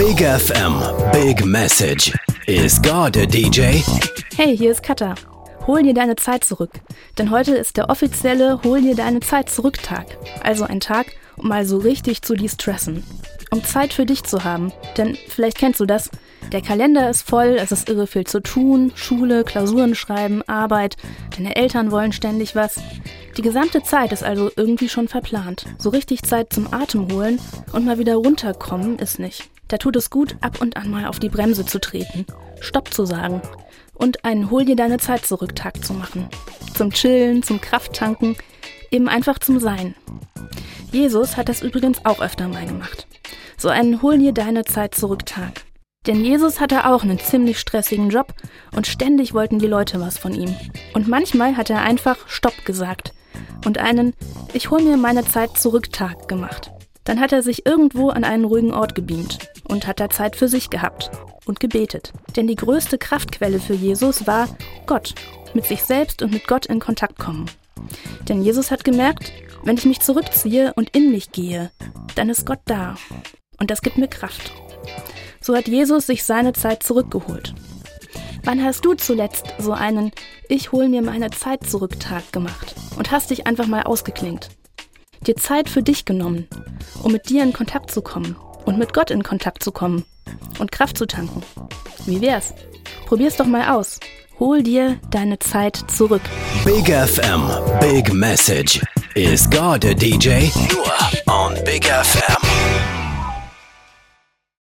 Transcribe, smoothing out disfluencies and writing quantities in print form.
Big FM, Big Message. Is God a DJ? Hey, hier ist Katha. Hol dir deine Zeit zurück. Denn heute ist der offizielle Hol dir deine Zeit zurück Tag. Also ein Tag, um mal so richtig zu de-stressen. Um Zeit für dich zu haben. Denn vielleicht kennst du das. Der Kalender ist voll, es ist irre viel zu tun. Schule, Klausuren schreiben, Arbeit. Deine Eltern wollen ständig was. Die gesamte Zeit ist also irgendwie schon verplant. So richtig Zeit zum Atem holen und mal wieder runterkommen ist nicht. Da tut es gut, ab und an mal auf die Bremse zu treten. Stopp zu sagen. Und einen Hol dir deine Zeit zurück Tag zu machen. Zum Chillen, zum Krafttanken, eben einfach zum Sein. Jesus hat das übrigens auch öfter mal gemacht. So einen Hol dir deine Zeit zurück Tag. Denn Jesus hatte auch einen ziemlich stressigen Job und ständig wollten die Leute was von ihm. Und manchmal hat er einfach Stopp gesagt und einen Ich hol mir meine Zeit zurück Tag gemacht. Dann hat er sich irgendwo an einen ruhigen Ort gebeamt und hat da Zeit für sich gehabt und gebetet. Denn die größte Kraftquelle für Jesus war Gott, mit sich selbst und mit Gott in Kontakt kommen. Denn Jesus hat gemerkt, wenn ich mich zurückziehe und in mich gehe, dann ist Gott da. Und das gibt mir Kraft. So hat Jesus sich seine Zeit zurückgeholt. Wann hast du zuletzt so einen Ich hol mir meine Zeit zurück Tag gemacht und hast dich einfach mal ausgeklingt? Dir Zeit für dich genommen, um mit dir in Kontakt zu kommen und mit Gott in Kontakt zu kommen und Kraft zu tanken. Wie wär's? Probier's doch mal aus. Hol dir deine Zeit zurück. Big FM, Big Message. Is God a DJ? Nur on Big FM.